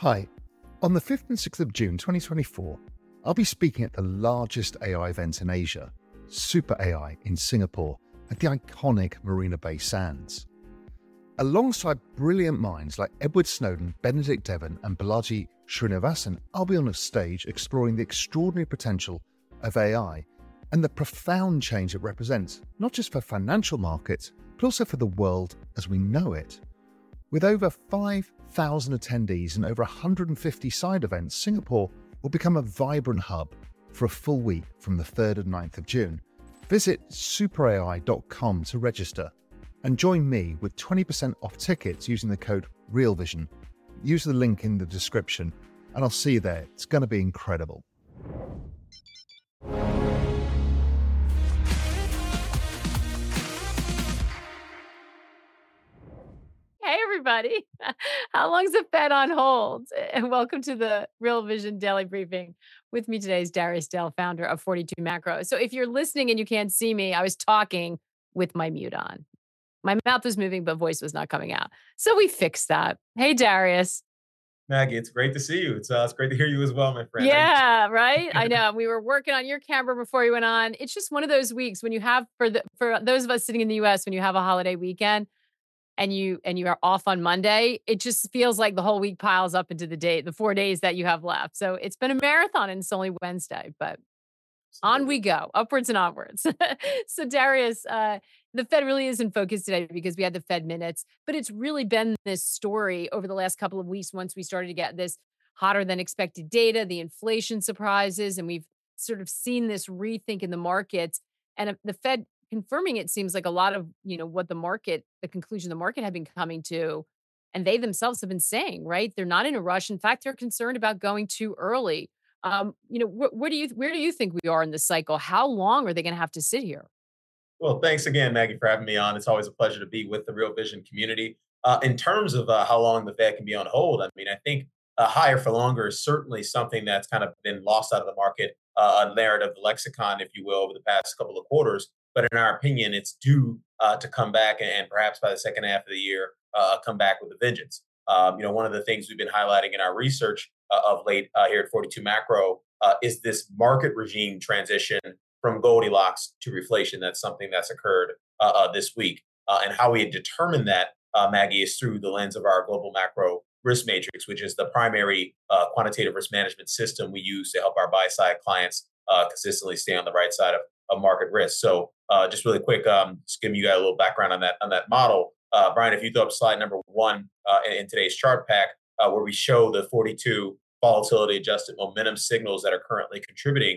Hi, on the 5th and 6th of June 2024, I'll be speaking at the largest AI event in Asia, Super AI in Singapore at the iconic Marina Bay Sands. Alongside brilliant minds like Edward Snowden, Benedict Devon and Balaji Srinivasan, I'll be on a stage exploring the extraordinary potential of AI and the profound change it represents, not just for financial markets, but also for the world as we know it. With over 5,000 attendees and over 150 side events, Singapore will become a vibrant hub for a full week from the 3rd and 9th of June. Visit superai.com to register and join me with 20% off tickets using the code REALVISION. Use the link in the description and I'll see you there. It's going to be incredible. Hey, everybody. How long's the Fed on hold? And welcome to the Real Vision Daily Briefing. With me today is Darius Dale, founder of 42 Macro. So if you're listening and you can't see me, I was talking with my mute on. My mouth was moving, but voice was not coming out. So we fixed that. Hey, Darius. Maggie, it's great to see you. It's great to hear you as well, my friend. Yeah, right. I know. We were working on your camera before you went on. It's just one of those weeks when you have, for those of us sitting in the US, when you have a holiday weekend, and you are off on Monday, it just feels like the whole week piles up into the 4 days that you have left. So it's been a marathon and it's only Wednesday, but on we go, upwards and onwards. So Darius, the Fed really is in focus today because we had the Fed minutes, but it's really been this story over the last couple of weeks once we started to get this hotter than expected data, the inflation surprises, and we've sort of seen this rethink in the markets. And the Fed confirming it seems like a lot of, what the conclusion the market had been coming to, and they themselves have been saying, right? They're not in a rush. In fact, they're concerned about going too early. Where do you think we are in this cycle? How long are they going to have to sit here? Well, thanks again, Maggie, for having me on. It's always a pleasure to be with the Real Vision community. In terms of how long the Fed can be on hold, I mean, I think higher for longer is certainly something that's kind of been lost out of the market, a narrative, the lexicon, if you will, over the past couple of quarters. But in our opinion, it's due to come back and perhaps by the second half of the year, come back with a vengeance. One of the things we've been highlighting in our research of late here at 42 Macro is this market regime transition from Goldilocks to reflation. That's something that's occurred this week. And how we determine that, Maggie, is through the lens of our global macro risk matrix, which is the primary quantitative risk management system we use to help our buy-side clients consistently stay on the right side of market risk. So just really quick, just giving you guys a little background on that model. Brian, if you throw up slide number 1 in today's chart pack, where we show the 42 volatility adjusted momentum signals that are currently contributing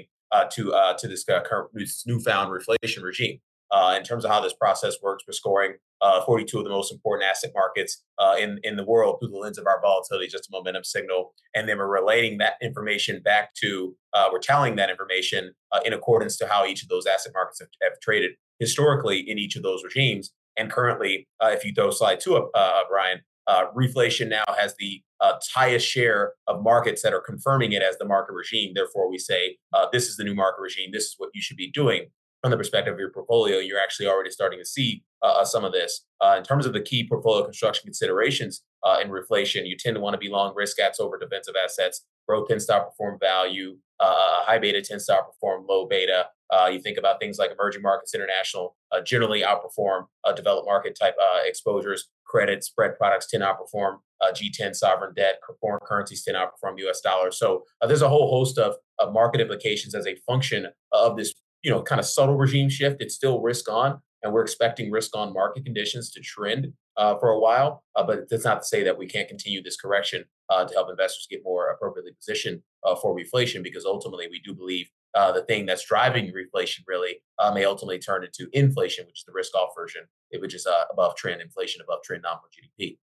to this newfound reflation regime. In terms of how this process works, we're scoring 42 of the most important asset markets in the world through the lens of our volatility, just a momentum signal. And then we're relating that information back to, we're telling that information in accordance to how each of those asset markets have traded historically in each of those regimes. And currently, if you throw slide 2 up, Brian, reflation now has the highest share of markets that are confirming it as the market regime. Therefore, we say this is the new market regime. This is what you should be doing from the perspective of your portfolio. You're actually already starting to see some of this. In terms of the key portfolio construction considerations in reflation, you tend to want to be long risk assets over defensive assets. Growth tends to outperform value. High beta tends to outperform low beta. You think about things like emerging markets, international, generally outperform developed market type exposures. Credit spread products tend to outperform G10 sovereign debt. Foreign currencies tend to outperform US dollars. So there's a whole host of market implications as a function of this, kind of subtle regime shift. It's still risk on, and we're expecting risk on market conditions to trend for a while. But that's not to say that we can't continue this correction to help investors get more appropriately positioned for reflation, because ultimately we do believe the thing that's driving reflation really may ultimately turn into inflation, which is the risk-off version, which is above trend inflation, above trend nominal GDP.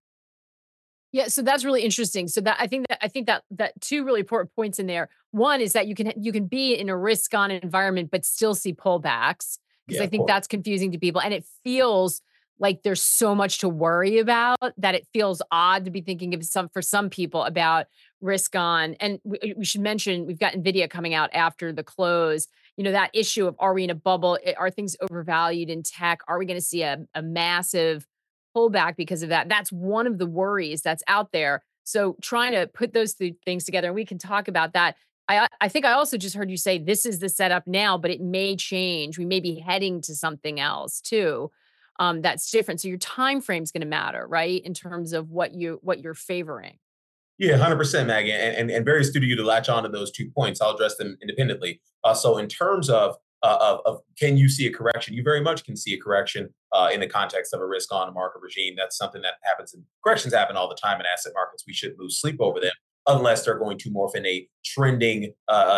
Yeah, so that's really interesting. So I think that two really important points in there. One is that you can be in a risk-on environment but still see pullbacks, because I think that's confusing to people, and it feels like there's so much to worry about that it feels odd to be thinking of for some people about risk on. And we should mention we've got NVIDIA coming out after the close. That issue of, are we in a bubble? Are things overvalued in tech? Are we going to see a massive pullback because of that? That's one of the worries that's out there. So trying to put those things together, and we can talk about that. I think I also just heard you say this is the setup now, but it may change. We may be heading to something else too. That's different. So your time frame is going to matter, right? In terms of what you're favoring. Yeah, 100%, Maggie, and very astute of you to latch on to those 2 points. I'll address them independently. So, in terms of can you see a correction? You very much can see a correction in the context of a risk-on market regime. That's something that happens. Corrections happen all the time in asset markets. We shouldn't lose sleep over them unless they're going to morph in a trending,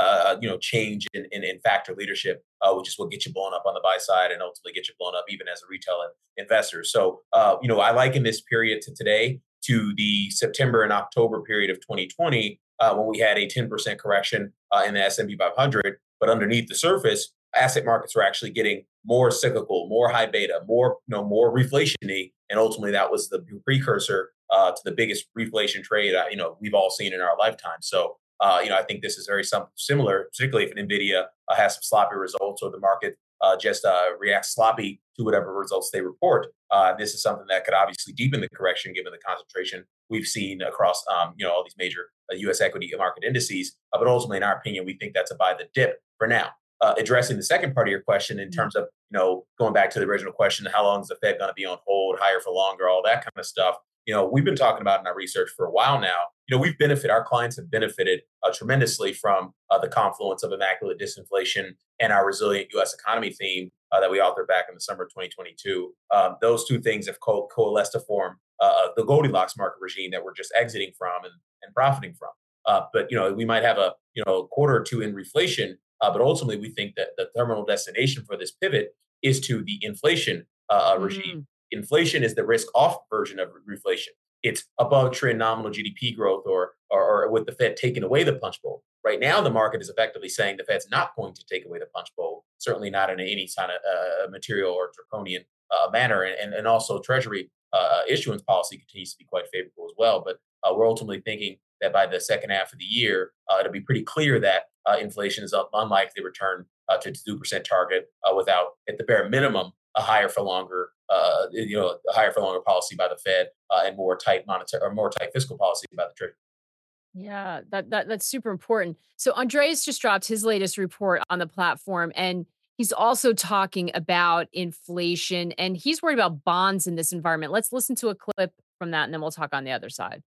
change in factor leadership, which is what gets you blown up on the buy side and ultimately get you blown up even as a retail investor. So, I liken this period to today to the September and October period of 2020, when we had a 10% correction in the S&P 500. But underneath the surface, asset markets were actually getting more cyclical, more high beta, more reflation-y, and ultimately that was the precursor to the biggest reflation trade we've all seen in our lifetime. So I think this is very similar, particularly if Nvidia has some sloppy results or the market just reacts sloppy to whatever results they report. This is something that could obviously deepen the correction given the concentration we've seen across all these major U.S. equity market indices. But ultimately, in our opinion, we think that's a buy the dip for now. Addressing the second part of your question in terms of going back to the original question, how long is the Fed going to be on hold, higher for longer, all that kind of stuff. We've been talking about in our research for a while now. Our clients have benefited tremendously from the confluence of immaculate disinflation and our resilient U.S. economy theme that we authored back in the summer of 2022. Those two things have coalesced to form the Goldilocks market regime that we're just exiting from and profiting from. But we might have a quarter or two in reflation, but ultimately we think that the terminal destination for this pivot is to the inflation regime. Inflation is the risk-off version of reflation. It's above trend nominal GDP growth or with the Fed taking away the punch bowl. Right now, the market is effectively saying the Fed's not going to take away the punch bowl, certainly not in any kind of material or draconian manner. And also Treasury issuance policy continues to be quite favorable as well. But we're ultimately thinking that by the second half of the year, it'll be pretty clear that inflation is unlikely to return to the 2% target without, at the bare minimum, a higher for longer policy by the Fed and more tight fiscal policy by the Treasury. Yeah, that's super important. So Andreas just dropped his latest report on the platform, and he's also talking about inflation, and he's worried about bonds in this environment. Let's listen to a clip from that, and then we'll talk on the other side.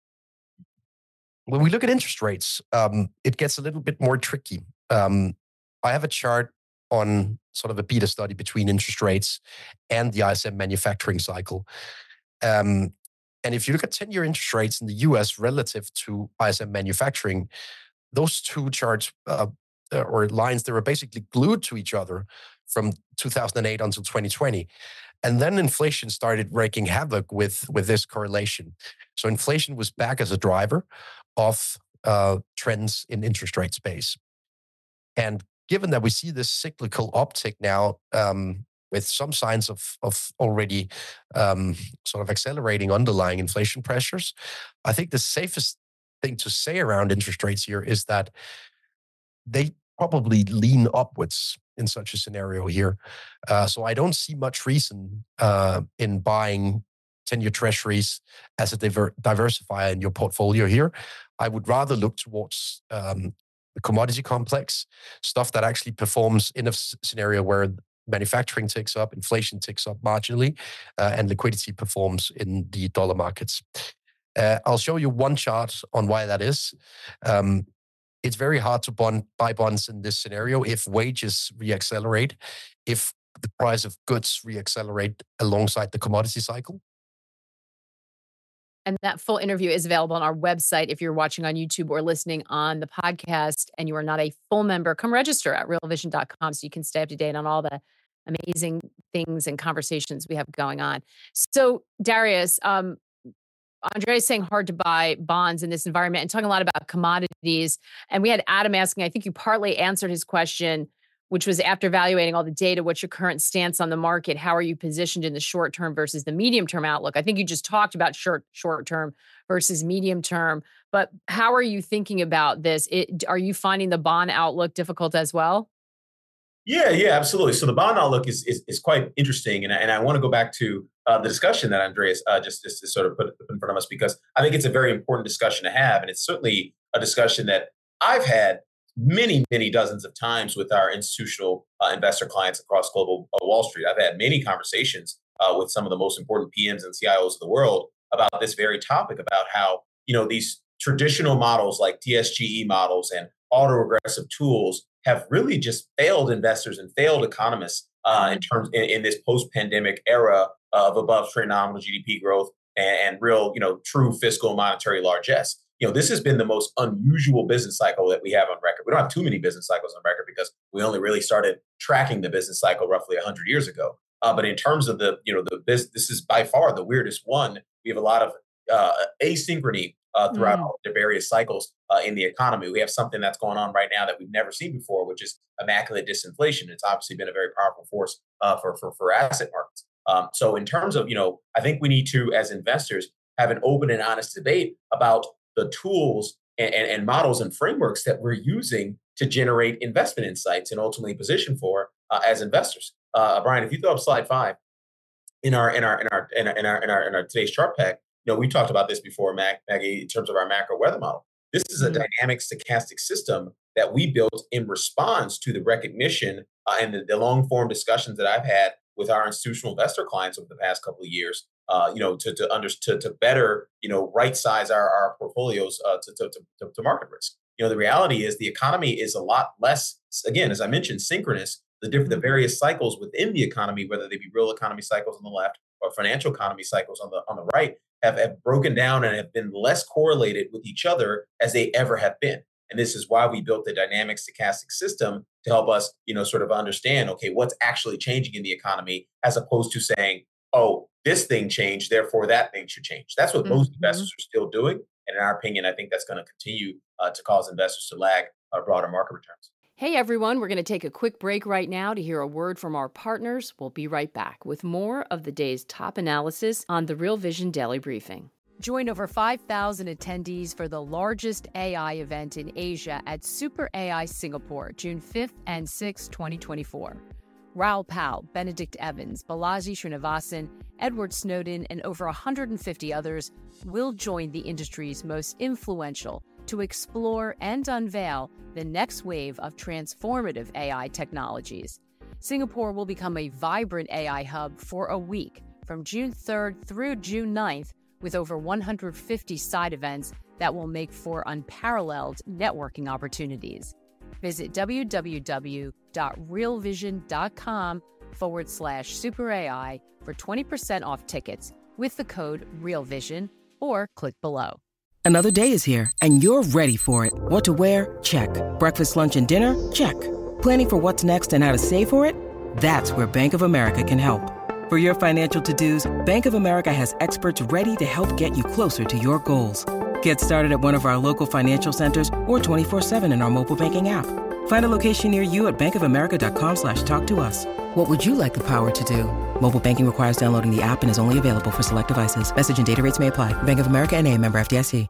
When we look at interest rates, it gets a little bit more tricky. I have a chart on sort of a beta study between interest rates and the ISM manufacturing cycle. And if you look at 10-year interest rates in the US relative to ISM manufacturing, those two charts or lines, they were basically glued to each other from 2008 until 2020. And then inflation started wreaking havoc with this correlation. So inflation was back as a driver of trends in interest rate space. And given that we see this cyclical uptick now, with some signs of already sort of accelerating underlying inflation pressures, I think the safest thing to say around interest rates here is that they probably lean upwards in such a scenario here. So I don't see much reason in buying 10-year treasuries as a diversifier in your portfolio here. I would rather look towards the commodity complex, stuff that actually performs in a scenario where manufacturing ticks up, inflation ticks up marginally, and liquidity performs in the dollar markets. I'll show you one chart on why that is. It's very hard to buy bonds in this scenario if wages reaccelerate, if the price of goods reaccelerate alongside the commodity cycle. And that full interview is available on our website. If you're watching on YouTube or listening on the podcast and you are not a full member, come register at realvision.com so you can stay up to date on all the amazing things and conversations we have going on. So Darius, Andre is saying hard to buy bonds in this environment and talking a lot about commodities. And we had Adam asking, I think you partly answered his question, which was after evaluating all the data, what's your current stance on the market? How are you positioned in the short term versus the medium term outlook? I think you just talked about short term versus medium term, but how are you thinking about this? Are you finding the bond outlook difficult as well? Yeah, absolutely. So the bond outlook is quite interesting, and I want to go back to the discussion that Andreas just sort of put in front of us, because I think it's a very important discussion to have. And it's certainly a discussion that I've had many, many dozens of times with our institutional investor clients across global Wall Street. I've had many conversations with some of the most important PMs and CIOs of the world about this very topic, about how, these traditional models like DSGE models and autoregressive tools have really just failed investors and failed economists in this post-pandemic era of above trend nominal GDP growth and real, true fiscal monetary largesse. This has been the most unusual business cycle that we have on record. We don't have too many business cycles on record because we only really started tracking the business cycle roughly 100 years ago. But in terms of this is by far the weirdest one. We have a lot of asynchrony throughout all the various cycles in the economy. We have something that's going on right now that we've never seen before, which is immaculate disinflation. It's obviously been a very powerful force for asset markets. So in terms of, I think we need to, as investors, have an open and honest debate about the tools and models and frameworks that we're using to generate investment insights and ultimately position for as investors. Brian, if you throw up slide 5 in our today's chart pack, we talked about this before, Maggie, in terms of our macro weather model. This is a dynamic stochastic system that we built in response to the recognition and the long form discussions that I've had with our institutional investor clients over the past couple of years. To better, right size our portfolios to market risk. The reality is the economy is a lot less, again, as I mentioned, synchronous. The various cycles within the economy, whether they be real economy cycles on the left or financial economy cycles on the right, have broken down and have been less correlated with each other as they ever have been. And this is why we built the dynamic stochastic system to help us, sort of understand, okay, what's actually changing in the economy, as opposed to saying, oh, this thing changed, therefore that thing should change. That's what most investors are still doing. And in our opinion, I think that's going to continue to cause investors to lag broader market returns. Hey, everyone, we're going to take a quick break right now to hear a word from our partners. We'll be right back with more of the day's top analysis on the Real Vision Daily Briefing. Join over 5,000 attendees for the largest AI event in Asia at Super AI Singapore, June 5th and 6th, 2024. Raoul Pal, Benedict Evans, Balaji Srinivasan, Edward Snowden, and over 150 others will join the industry's most influential to explore and unveil the next wave of transformative AI technologies. Singapore will become a vibrant AI hub for a week from June 3rd through June 9th, with over 150 side events that will make for unparalleled networking opportunities. Visit www.realvision.com/superai for 20% off tickets with the code REALVISION or click below. Another day is here and you're ready for it. What to wear? Check. Breakfast, lunch, and dinner? Check. Planning for what's next and how to save for it? That's where Bank of America can help. For your financial to-dos, Bank of America has experts ready to help get you closer to your goals. Get started at one of our local financial centers or 24/7 in our mobile banking app. Find a location near you at bankofamerica.com/talktous. What would you like the power to do? Mobile banking requires downloading the app and is only available for select devices. Message and data rates may apply. Bank of America NA, member FDIC.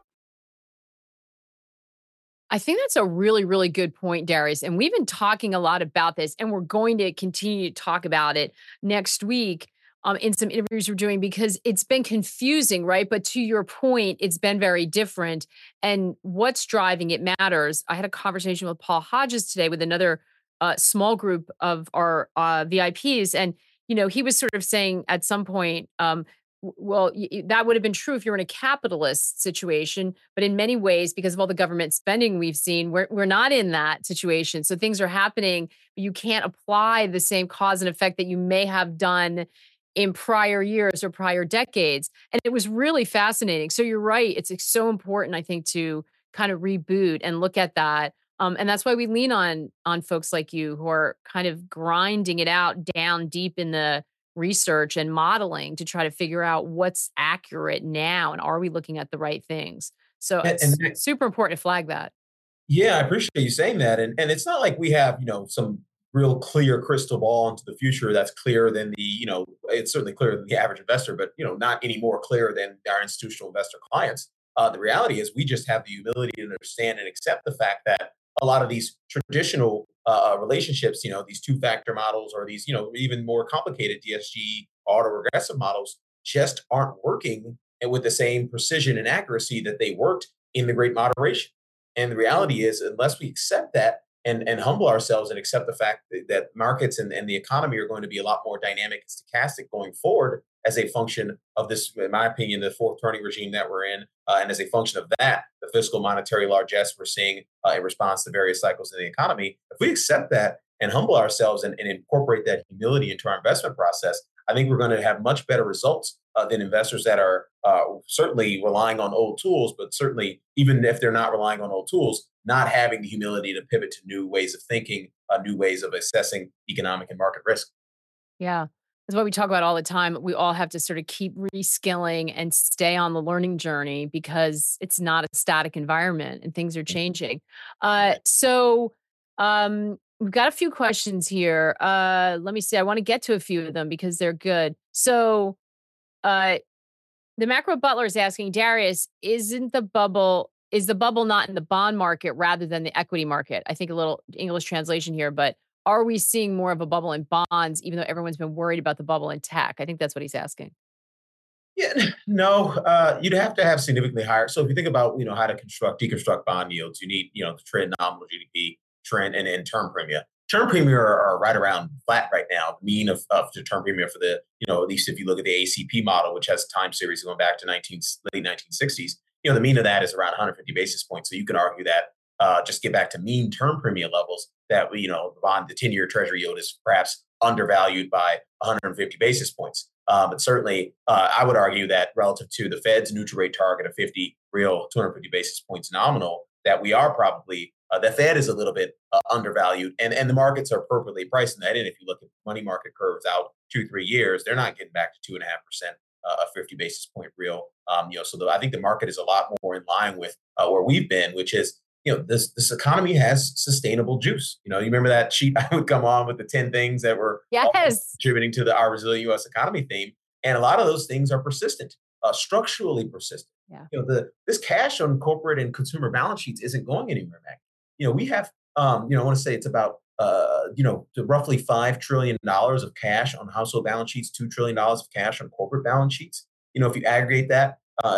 I think that's a really, really good point, Darius. And we've been talking a lot about this, and we're going to continue to talk about it next week in some interviews we're doing, because it's been confusing, right? But to your point, it's been very different. And what's driving it matters. I had a conversation with Paul Hodges today with another small group of our VIPs. And, he was sort of saying at some point, that would have been true if you're in a capitalist situation, but in many ways, because of all the government spending we've seen, we're not in that situation. So things are happening, but you can't apply the same cause and effect that you may have done in prior years or prior decades. And it was really fascinating. So you're right. It's so important, I think, to kind of reboot and look at that. And that's why we lean on folks like you who are kind of grinding it out down deep in the research and modeling to try to figure out what's accurate now and are we looking at the right things. So it's super important to flag that. Yeah, I appreciate you saying that. And it's not like we have, some real clear crystal ball into the future that's clearer than it's certainly clearer than the average investor, but, not any more clear than our institutional investor clients. The reality is we just have the humility to understand and accept the fact that a lot of these traditional relationships, these two-factor models or these, even more complicated DSG autoregressive models just aren't working with the same precision and accuracy that they worked in the Great Moderation. And the reality is, unless we accept that and humble ourselves and accept the fact that markets and the economy are going to be a lot more dynamic and stochastic going forward as a function of this, in my opinion, the fourth turning regime that we're in, and as a function of that, the fiscal monetary largesse we're seeing in response to various cycles in the economy. If we accept that and humble ourselves and incorporate that humility into our investment process, I think we're going to have much better results than investors that are certainly relying on old tools, but certainly even if they're not relying on old tools, not having the humility to pivot to new ways of thinking, new ways of assessing economic and market risk. Yeah. That's what we talk about all the time. We all have to sort of keep reskilling and stay on the learning journey because it's not a static environment and things are changing. We've got a few questions here. Let me see. I want to get to a few of them because they're good. So the macro butler is asking, Darius, is the bubble not in the bond market rather than the equity market? I think a little English translation here, but are we seeing more of a bubble in bonds, even though everyone's been worried about the bubble in tech? I think that's what he's asking. Yeah, no, you'd have to have significantly higher. So if you think about, how to deconstruct bond yields, you need, the trend nominal GDP, trend, and term premia. Term premia are right around flat right now. The mean of the term premia for the, at least if you look at the ACP model, which has a time series going back to late 1960s, the mean of that is around 150 basis points. So you can argue that just get back to mean term premia levels that, the 10-year treasury yield is perhaps undervalued by 150 basis points. But certainly, I would argue that relative to the Fed's neutral rate target of 50 real 250 basis points nominal, that we are probably, the Fed is a little bit undervalued and the markets are appropriately pricing that in. If you look at money market curves out 2-3 years, they're not getting back to 2.5%, a 50 basis point real. I think the market is a lot more in line with where we've been, which is, this economy has sustainable juice. You remember that sheet I would come on with the 10 things that were contributing to our resilient U.S. economy theme. And a lot of those things are persistent, structurally persistent. Yeah. This cash on corporate and consumer balance sheets isn't going anywhere, Mac. We have, I want to say it's about, roughly $5 trillion of cash on household balance sheets, $2 trillion of cash on corporate balance sheets. If you aggregate that,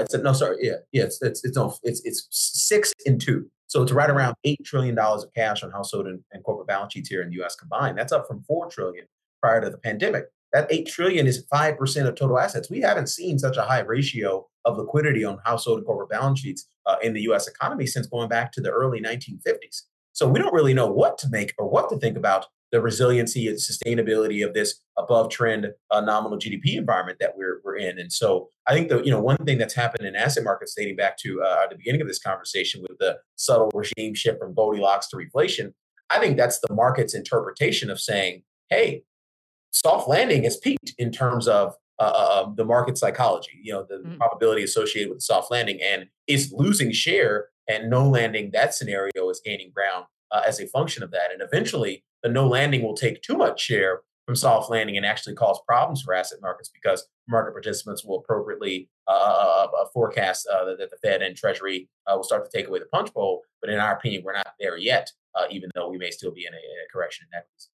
it's 6 and 2. So it's right around $8 trillion of cash on household and corporate balance sheets here in the U.S. combined. That's up from $4 trillion prior to the pandemic. That $8 trillion is 5% of total assets. We haven't seen such a high ratio of liquidity on household and corporate balance sheets in the U.S. economy since going back to the early 1950s. So we don't really know what to make or what to think about the resiliency and sustainability of this above trend nominal GDP environment that we're in. And so I think one thing that's happened in asset markets dating back to the beginning of this conversation with the subtle regime shift from Goldilocks to reflation, I think that's the market's interpretation of saying, hey, soft landing has peaked in terms of the market psychology, the probability associated with the soft landing, and it's losing share, and no landing, that scenario is gaining ground as a function of that. And eventually the no landing will take too much share from soft landing and actually cause problems for asset markets because market participants will appropriately forecast that the Fed and Treasury will start to take away the punch bowl. But in our opinion, we're not there yet, even though we may still be in a correction in equities.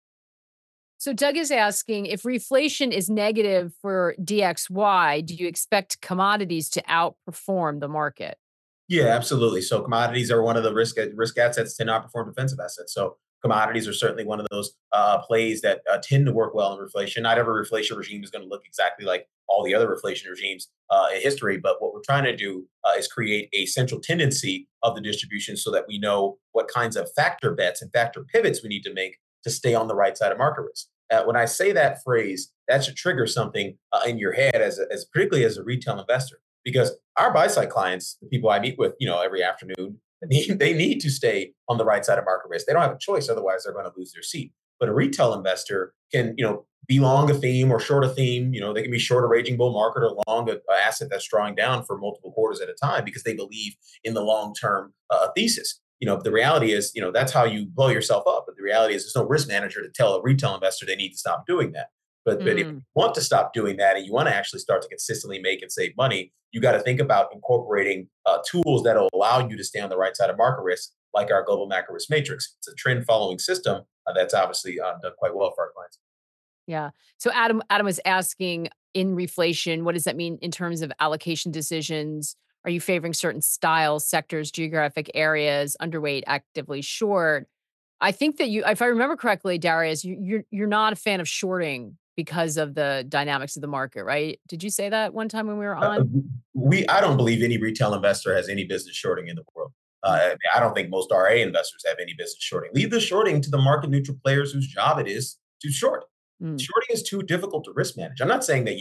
So Doug is asking, if reflation is negative for DXY, do you expect commodities to outperform the market? Yeah, absolutely. So commodities are one of the risk assets tend to outperform defensive assets. So commodities are certainly one of those plays that tend to work well in reflation. Not every reflation regime is going to look exactly like all the other reflation regimes in history, but what we're trying to do is create a central tendency of the distribution so that we know what kinds of factor bets and factor pivots we need to make to stay on the right side of market risk. When I say that phrase, that should trigger something in your head as particularly as a retail investor, because our buy side clients, the people I meet with, every afternoon, they need to stay on the right side of market risk. They don't have a choice, otherwise they're going to lose their seat. But a retail investor can, be long a theme or short a theme. They can be short a raging bull market or long an asset that's drawing down for multiple quarters at a time because they believe in the long term thesis. The reality is, that's how you blow yourself up. But the reality is there's no risk manager to tell a retail investor they need to stop doing that. But if you want to stop doing that and you want to actually start to consistently make and save money, you got to think about incorporating tools that will allow you to stay on the right side of market risk, like our global macro risk matrix. It's a trend following system that's obviously done quite well for our clients. Yeah. So Adam was asking, in reflation, what does that mean in terms of allocation decisions? Are you favoring certain styles, sectors, geographic areas, underweight, actively short? I think that if I remember correctly, Darius, you're not a fan of shorting because of the dynamics of the market, right? Did you say that one time when we were Uh, on? I don't believe any retail investor has any business shorting in the world. I don't think most RA investors have any business shorting. Leave the shorting to the market neutral players whose job it is to short. Mm. Shorting is too difficult to risk manage. I'm not saying that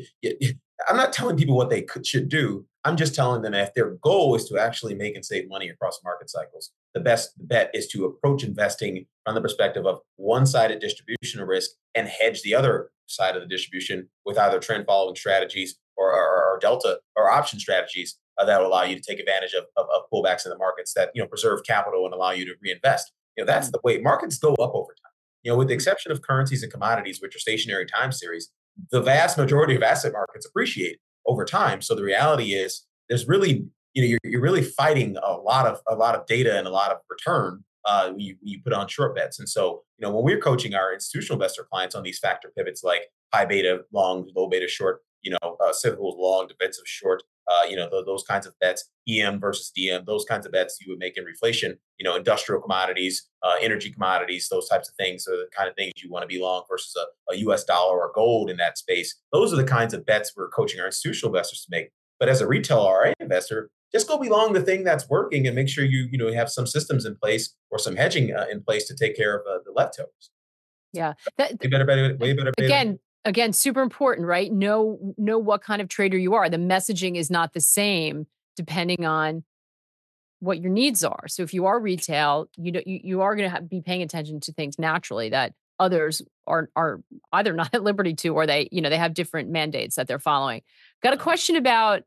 I'm not telling people what they should do. I'm just telling them if their goal is to actually make and save money across market cycles, the best bet is to approach investing from the perspective of one-sided distribution of risk and hedge the other side of the distribution with either trend following strategies or delta or option strategies that will allow you to take advantage of pullbacks in the markets that preserve capital and allow you to reinvest. That's the way markets go up over time. With the exception of currencies and commodities, which are stationary time series, the vast majority of asset markets appreciate over time. So the reality is, there's really, you're really fighting a lot of data and a lot of return when you put on short bets. And so, when we're coaching our institutional investor clients on these factor pivots like high beta long, low beta short, cyclical long, defensive short, those kinds of bets, EM versus DM, those kinds of bets you would make in reflation, industrial commodities, energy commodities, those types of things are the kind of things you want to be long versus a US dollar or gold in that space. Those are the kinds of bets we're coaching our institutional investors to make. But as a retail RA investor, just go be long the thing that's working and make sure you have some systems in place or some hedging in place to take care of the leftovers. Yeah. Way better. Again, super important, right? Know what kind of trader you are. The messaging is not the same depending on what your needs are. So if you are retail, you are going to be paying attention to things naturally that others are either not at liberty to, or they have different mandates that they're following. Got a question about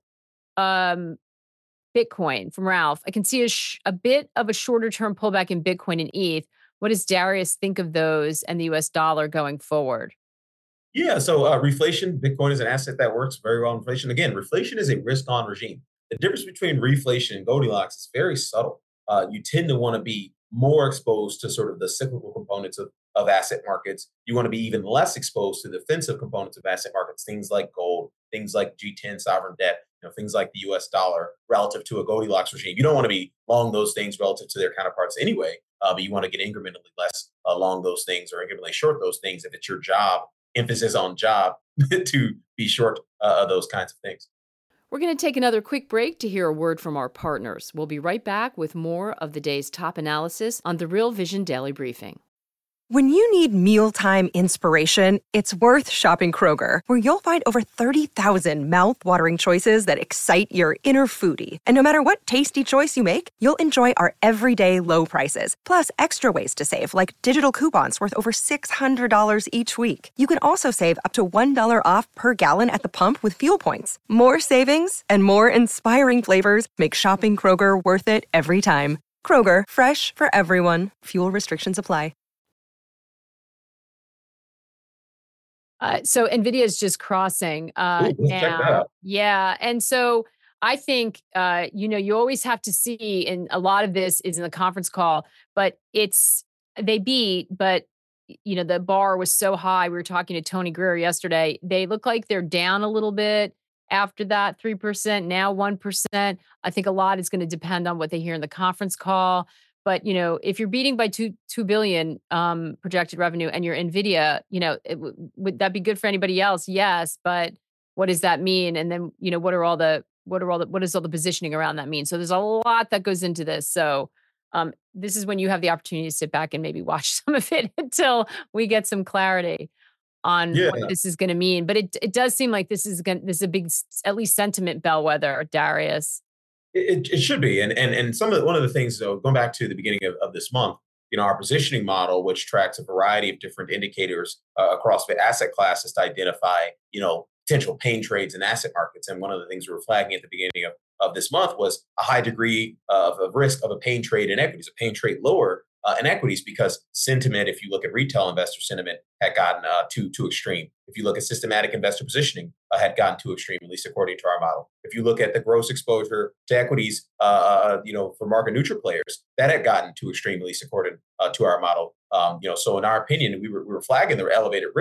Bitcoin from Ralph. I can see a bit of a shorter term pullback in Bitcoin and ETH. What does Darius think of those and the US dollar going forward? Yeah, so reflation, Bitcoin is an asset that works very well in inflation. Again, reflation is a risk-on regime. The difference between reflation and Goldilocks is very subtle. You tend to want to be more exposed to sort of the cyclical components of asset markets. You want to be even less exposed to the defensive components of asset markets, things like gold, things like G10 sovereign debt, things like the US dollar relative to a Goldilocks regime. You don't want to be long those things relative to their counterparts anyway, but you want to get incrementally less long those things or incrementally short those things if it's your job, emphasis on job, to be short those kinds of things. We're going to take another quick break to hear a word from our partners. We'll be right back with more of the day's top analysis on the Real Vision Daily Briefing. When you need mealtime inspiration, it's worth shopping Kroger, where you'll find over 30,000 mouth-watering choices that excite your inner foodie. And no matter what tasty choice you make, you'll enjoy our everyday low prices, plus extra ways to save, like digital coupons worth over $600 each week. You can also save up to $1 off per gallon at the pump with fuel points. More savings and more inspiring flavors make shopping Kroger worth it every time. Kroger, fresh for everyone. Fuel restrictions apply. So NVIDIA is just crossing Ooh, let's check that now. out. Yeah. And so I think, you always have to see, and a lot of this is in the conference call, but they beat, but the bar was so high. We were talking to Tony Greer yesterday. They look like they're down a little bit after that, 3%, now 1%. I think a lot is going to depend on what they hear in the conference call. But, if you're beating by $2 billion projected revenue and you're NVIDIA, would that be good for anybody else? Yes. But what does that mean? And then, what does all the positioning around that mean? So there's a lot that goes into this. So this is when you have the opportunity to sit back and maybe watch some of it until we get some clarity on what this is going to mean. But it does seem like this is a big, at least sentiment bellwether, Darius. It should be, and one of the things, though, going back to the beginning of this month, our positioning model, which tracks a variety of different indicators across the asset classes to identify, potential pain trades in asset markets. And one of the things we were flagging at the beginning of this month was a high degree of risk of a pain trade in equities, a pain trade lower in equities, because sentiment, if you look at retail investor sentiment, had gotten too extreme. If you look at systematic investor positioning, had gotten too extreme, at least according to our model. If you look at the gross exposure to equities, for market neutral players, that had gotten too extreme, at least according to our model. So in our opinion, we were flagging the elevated risk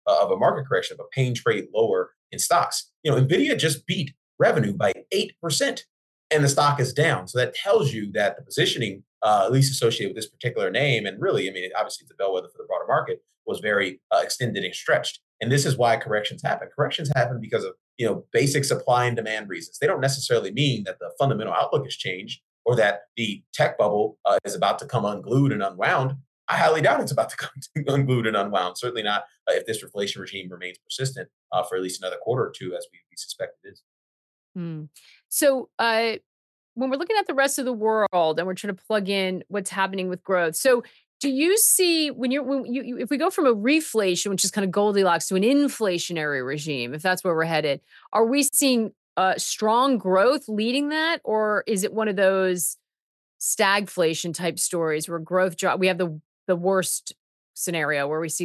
of a market correction, of a pain trade lower in stocks. NVIDIA just beat revenue by 8%, and the stock is down. So that tells you that the positioning, at least associated with this particular name, and really, obviously it's a bellwether for the broader market, was very extended and stretched. And this is why corrections happen. Corrections happen because of basic supply and demand reasons. They don't necessarily mean that the fundamental outlook has changed or that the tech bubble is about to come unglued and unwound. I highly doubt it's about to come unglued and unwound. Certainly not if this reflation regime remains persistent for at least another quarter or two, as we suspect it is. So when we're looking at the rest of the world and we're trying to plug in what's happening with growth, so do you see if we go from a reflation, which is kind of Goldilocks, to an inflationary regime, if that's where we're headed, are we seeing strong growth leading that, or is it one of those stagflation type stories where growth we have the worst scenario where we see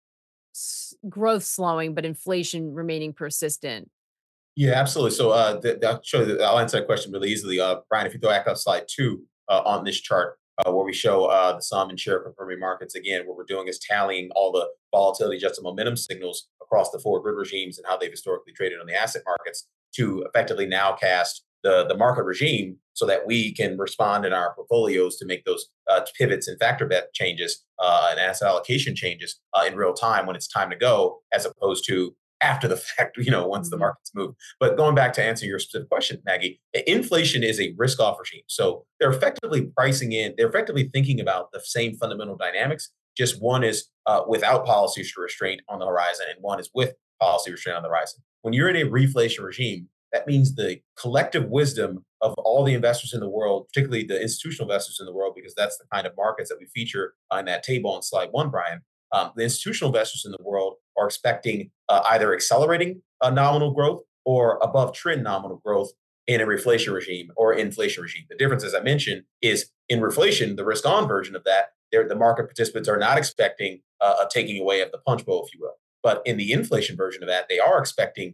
growth slowing but inflation remaining persistent? Yeah, absolutely. So I'll answer that question really easily. Brian, if you go back up slide 2 on this chart, where we show the sum and share confirming markets. Again, what we're doing is tallying all the volatility adjusted momentum signals across the 4 grid regimes and how they've historically traded on the asset markets to effectively now cast the market regime so that we can respond in our portfolios to make those pivots and factor bet changes and asset allocation changes in real time when it's time to go, as opposed to after the fact, once the markets move. But going back to answer your specific question, Maggie, inflation is a risk-off regime. So they're effectively they're effectively thinking about the same fundamental dynamics. Just one is without policy restraint on the horizon, and one is with policy restraint on the horizon. When you're in a reflation regime, that means the collective wisdom of all the investors in the world, particularly the institutional investors in the world, because that's the kind of markets that we feature on that table on slide 1, Brian. The institutional investors in the world are expecting either accelerating nominal growth or above trend nominal growth in a reflation regime or inflation regime. The difference, as I mentioned, is in reflation, the risk-on version of that, the market participants are not expecting a taking away of the punch bowl, if you will. But in the inflation version of that, they are expecting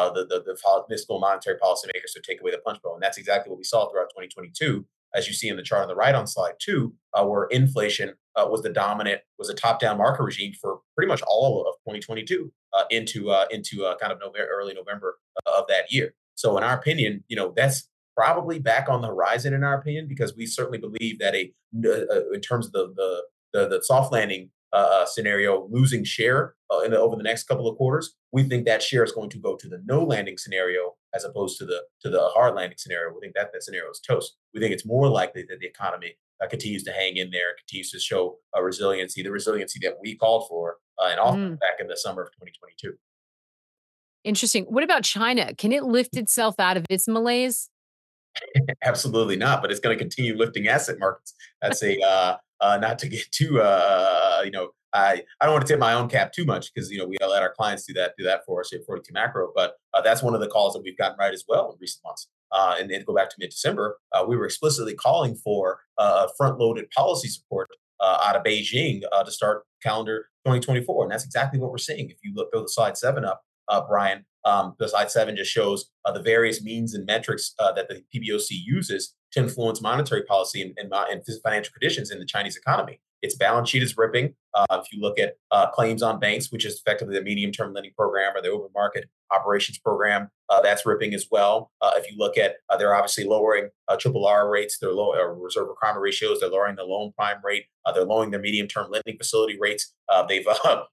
the fiscal monetary policymakers to take away the punch bowl. And that's exactly what we saw throughout 2022, as you see in the chart on the right on slide 2, where inflation was a top-down market regime for pretty much all of 2022 into kind of early November of that year. So in our opinion, that's probably back on the horizon in our opinion, because we certainly believe that in terms of the soft landing scenario, losing share over the next couple of quarters, we think that share is going to go to the no landing scenario as opposed to the hard landing scenario. We think that scenario is toast. We think it's more likely that the economy continues to hang in there, continues to show resiliency, the resiliency that we called for and offered back in the summer of 2022. Interesting. What about China? Can it lift itself out of its malaise? Absolutely not, but it's going to continue lifting asset markets. That's not to get too, I don't want to tip my own cap too much because, we let our clients do that for us here at 42 Macro. But that's one of the calls that we've gotten right as well in recent months. And then go back to mid-December, we were explicitly calling for front-loaded policy support out of Beijing to start calendar 2024. And that's exactly what we're seeing. If you throw the slide 7 up, Brian, the slide 7 just shows the various means and metrics that the PBOC uses to influence monetary policy and financial conditions in the Chinese economy. Its balance sheet is ripping. If you look at claims on banks, which is effectively the medium-term lending program or the open market operations program, that's ripping as well. If you look at, they're obviously lowering triple R rates, their reserve requirement ratios, they're lowering the loan prime rate, they're lowering their medium-term lending facility rates. They've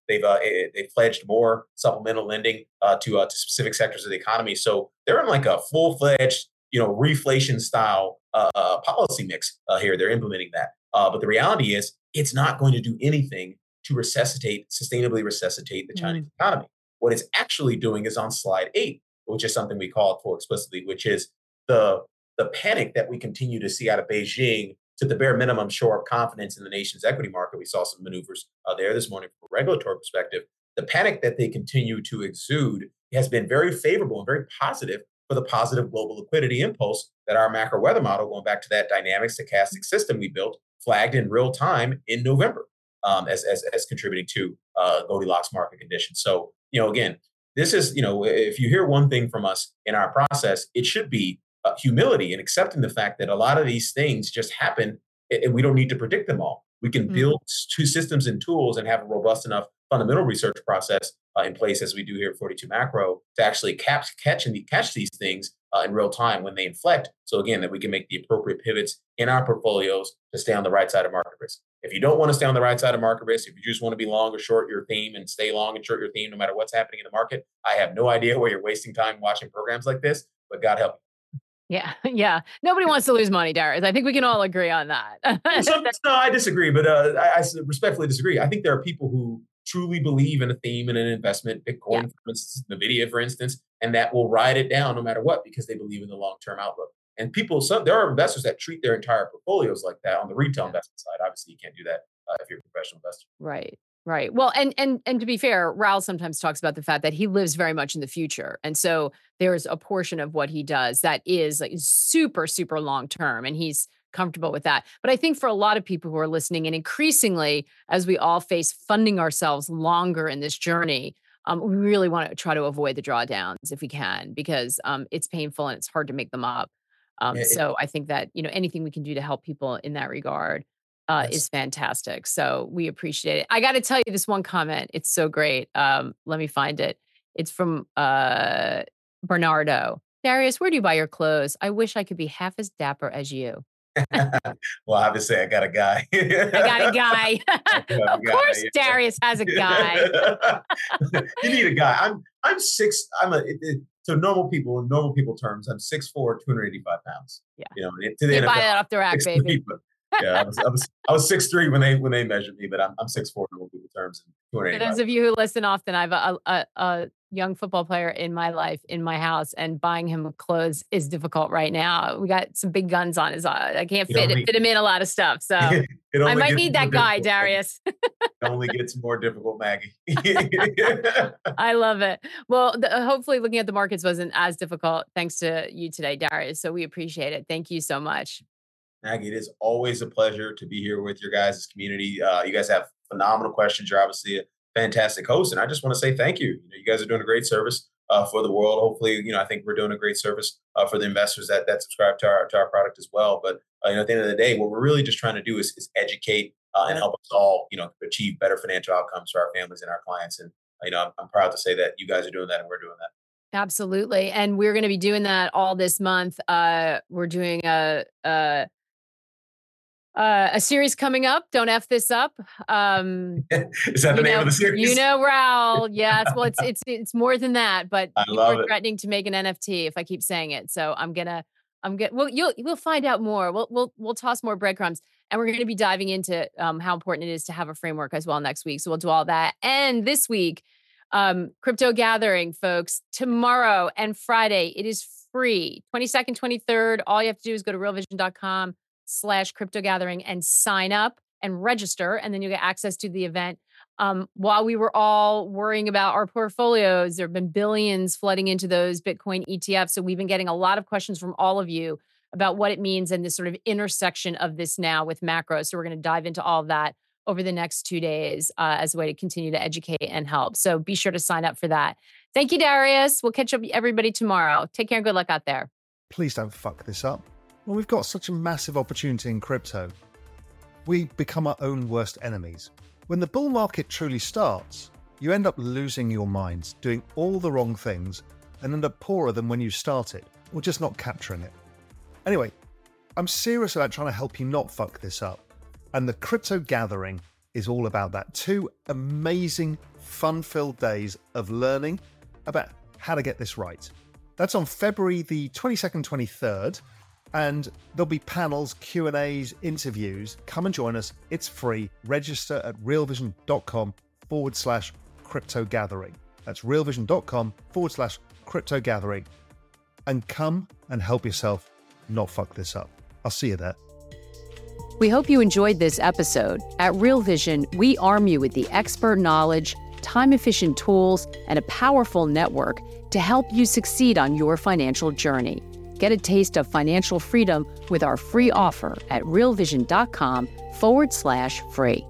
pledged more supplemental lending to specific sectors of the economy. So they're in like a full-fledged, reflation style policy mix here. They're implementing that. But the reality is, it's not going to do anything to sustainably resuscitate the Chinese economy. What it's actually doing is on slide 8, which is something we called for explicitly, which is the panic that we continue to see out of Beijing to the bare minimum shore up confidence in the nation's equity market. We saw some maneuvers there this morning from a regulatory perspective. The panic that they continue to exude has been very favorable and very positive for the positive global liquidity impulse that our macro weather model, going back to that dynamic stochastic system we built, flagged in real time in November as contributing to Goldilocks market conditions. So, again, this is, if you hear one thing from us in our process, it should be humility and accepting the fact that a lot of these things just happen and we don't need to predict them all. We can build two systems and tools and have a robust enough fundamental research process in place as we do here at 42 Macro to actually catch these things in real time when they inflect. So again, that we can make the appropriate pivots in our portfolios to stay on the right side of market risk. If you don't want to stay on the right side of market risk, if you just want to be long or short your theme and stay long and short your theme, no matter what's happening in the market, I have no idea where you're wasting time watching programs like this, but God help you. Yeah. Nobody wants to lose money, Darius. I think we can all agree on that. No, I disagree, but I respectfully disagree. I think there are people who truly believe in a theme and an investment, Bitcoin, for instance, NVIDIA, for instance, and that will ride it down no matter what because they believe in the long-term outlook. And there are investors that treat their entire portfolios like that on the retail investment side. Obviously, you can't do that if you're a professional investor. Right. Well, and to be fair, Raoul sometimes talks about the fact that he lives very much in the future. And so there's a portion of what he does that is like super, super long term. And he's comfortable with that. But I think for a lot of people who are listening, and increasingly, as we all face funding ourselves longer in this journey, we really want to try to avoid the drawdowns if we can, because it's painful and it's hard to make them up. So I think that, anything we can do to help people in that regard is fantastic. So we appreciate it. I got to tell you this one comment. It's so great. Let me find it. It's from Bernardo. Darius, where do you buy your clothes? I wish I could be half as dapper as you. Well, obviously, I got a guy. I got a guy. Of course, Darius has a guy. You need a guy. I'm six. So normal people terms, I'm 6'4", 285 pounds. Yeah. To the you NFL, buy that off the rack, baby. Yeah, I was 6'3" when they measured me, but I'm 6'4" normal people terms. And For those of you who listen often, I have a young football player in my life, in my house, and buying him clothes is difficult right now. We got some big guns on his. I can't fit him in a lot of stuff. So I might need that guy, Darius. It only gets more difficult, Maggie. I love it. Well, hopefully looking at the markets wasn't as difficult thanks to you today, Darius. So we appreciate it. Thank you so much. Maggie, it is always a pleasure to be here with your guys' community. You guys have phenomenal questions. You're obviously a fantastic host. And I just want to say thank you. You guys are doing a great service for the world. Hopefully, I think we're doing a great service for the investors that subscribe to our product as well. But at the end of the day, what we're really just trying to do is educate and help us all, achieve better financial outcomes for our families and our clients. And, I'm proud to say that you guys are doing that and we're doing that. Absolutely. And we're going to be doing that all this month. We're doing a series coming up. Don't F this up. Is that the name of the series? Raoul. Yes. Well, it's more than that, but we're threatening to make an NFT if I keep saying it. So we'll find out more. We'll toss more breadcrumbs, and we're going to be diving into how important it is to have a framework as well next week. So we'll do all that. And this week, Crypto Gathering, folks, tomorrow and Friday, it is free. 22nd, 23rd. All you have to do is go to realvision.com/crypto gathering and sign up and register, and then you get access to the event. While we were all worrying about our portfolios, there have been billions flooding into those Bitcoin ETFs. So we've been getting a lot of questions from all of you about what it means and this sort of intersection of this now with macro. So we're going to dive into all of that over the next 2 days as a way to continue to educate and help. So be sure to sign up for that. Thank you, Darius. We'll catch up with everybody tomorrow. Take care and good luck out there. Please don't fuck this up. Well, we've got such a massive opportunity in crypto. We become our own worst enemies. When the bull market truly starts, you end up losing your minds, doing all the wrong things, and end up poorer than when you started, or just not capturing it. Anyway, I'm serious about trying to help you not fuck this up. And the Crypto Gathering is all about that. 2 amazing, fun-filled days of learning about how to get this right. That's on February the 22nd, 23rd. And there'll be panels, Q&As, interviews. Come and join us. It's free. Register at realvision.com/crypto gathering. That's realvision.com/crypto gathering. And come and help yourself not fuck this up. I'll see you there. We hope you enjoyed this episode. At Real Vision, we arm you with the expert knowledge, time-efficient tools, and a powerful network to help you succeed on your financial journey. Get a taste of financial freedom with our free offer at realvision.com/free.